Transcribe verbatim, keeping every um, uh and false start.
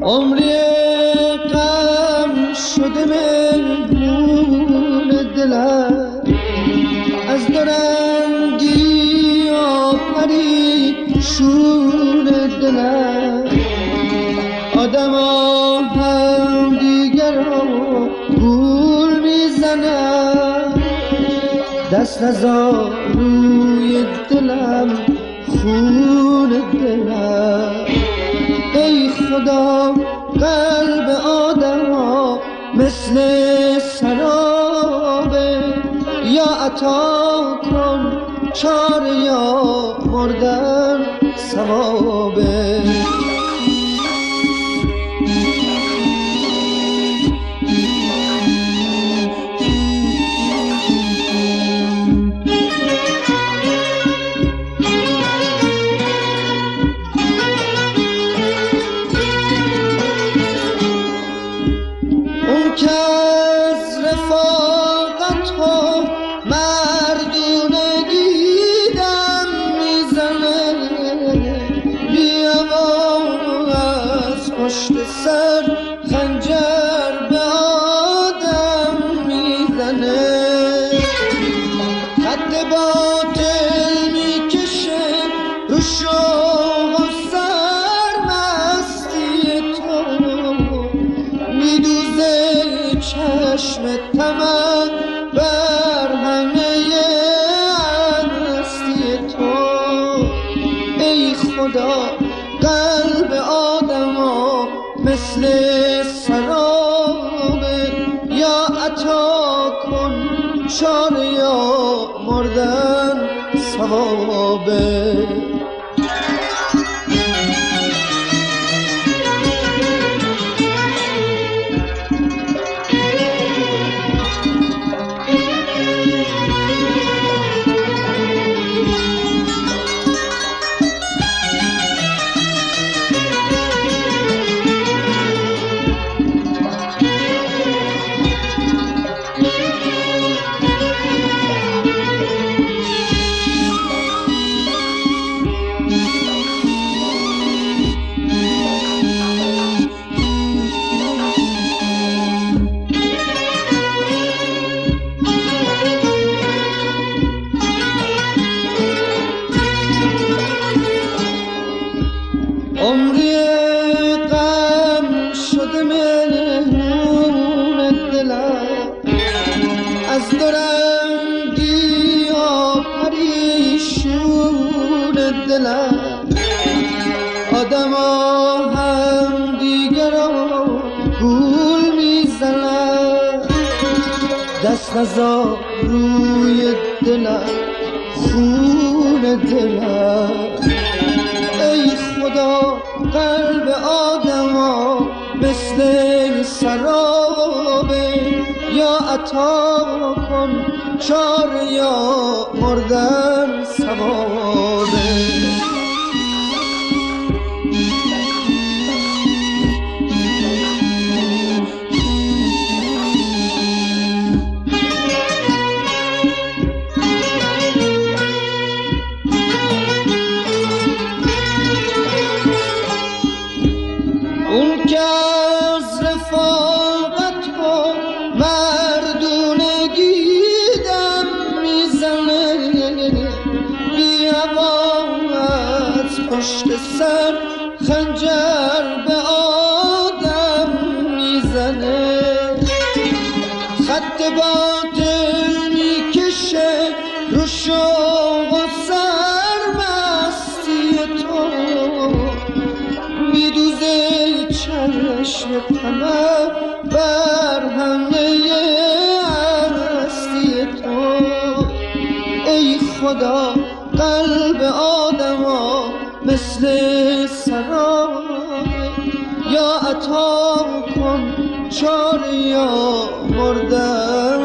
عمری غم شده مهمون دلم، از دورنگی آفری شور دلم. آدم ها هم دیگر را گول میزنن، دست نزار روی دلم خون دلم. ای خدا قلب آدم ها مثل سرابه، یا عطا کن چاره یا مردن ثوابه. که از رفاقت ها مردونگی دم میزنه، بیا از پشت سر خنجر به آدم میزنه. خط باطل میکشه رو شوق و سرمستی تو، میدوزه چشم طمع بر همه هستی تو. ای خدا قلب آدما مثل سرابه، یا عطا کن چاره یا مردن ثوابه. عمری غم شده مهمون دلم، از دورنگی آپریشون دلم. آدم ها هم دیگر را گول میزنن، دست نزار روی دلم خون دلم. ای خدا قلب آدما مثل سرابه، یا عطا کن چاره یا مردن ثوابه. اون که از رفاقت ها مردونگی دم میزنه، بیا از پشت سر خنجر به آدم میزنه. خط باطل میکشه رو شوق و سرمستی تو، میدوزه چشم طمع بر همه هستی تو. ای خدا قلب آدما مثل سرابه، یا عطا کن چاره یا مردن